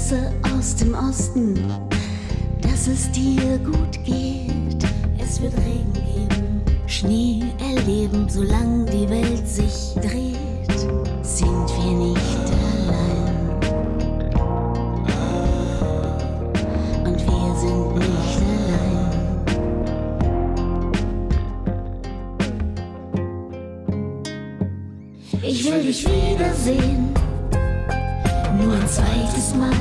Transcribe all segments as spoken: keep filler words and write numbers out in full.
Grüße aus dem Osten, dass es dir gut geht. Es wird Regen geben, Schnee erleben, solange die Welt sich dreht, sind wir nicht allein. Und wir sind nicht allein. Ich will dich wiedersehen, nur ein zweites Mal.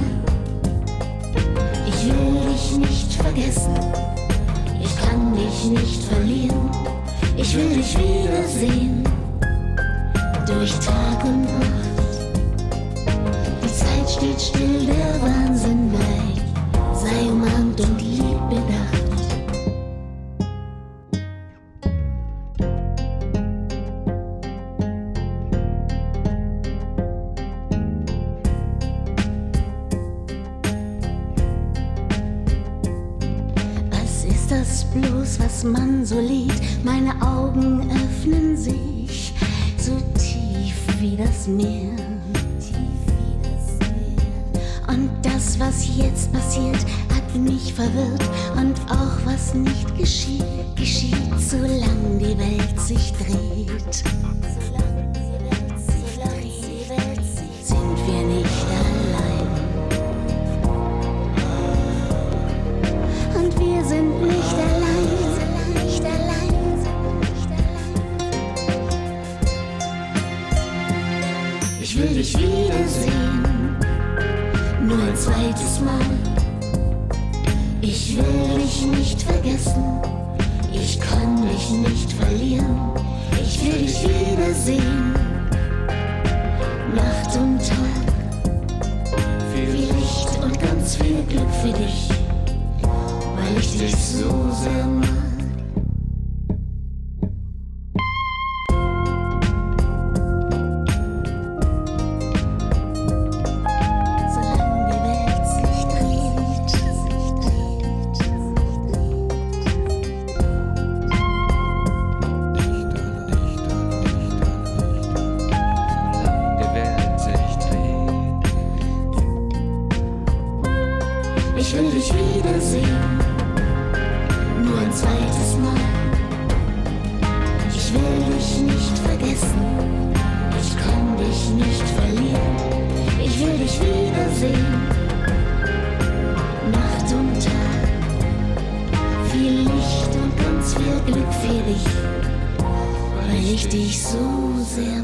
Ich will dich nicht vergessen, ich kann dich nicht verlieren. Ich will dich wiedersehen, durch Tag und Nacht. Die Zeit steht still, der Wahnsinn weicht. Sei umarmt und lieb bedacht. Das bloß, was man so liebt, meine Augen öffnen sich so tief wie das Meer. Und das, was jetzt passiert, hat mich verwirrt. Und auch was nicht geschieht, geschieht, solange die Welt sich dreht. Sind wir nicht allein. Und wir sind nicht allein, nicht allein, nicht allein. Ich will dich wiedersehen, nur ein zweites Mal. Ich will dich nicht vergessen, ich kann dich nicht verlieren. Ich will dich wiedersehen, Nacht und Tag. Viel Licht und ganz viel Glück für dich, weil ich dich so sehr mag. Solange die Welt sich dreht, sich dreht, sich Solange die Welt sich dreht. Ich will dich wiedersehen, nur ein zweites Mal. Ich will dich nicht vergessen, ich kann dich nicht verlieren. Ich will dich wiedersehen, Nacht und Tag. Viel Licht und ganz viel Glück für dich, weil ich dich so sehr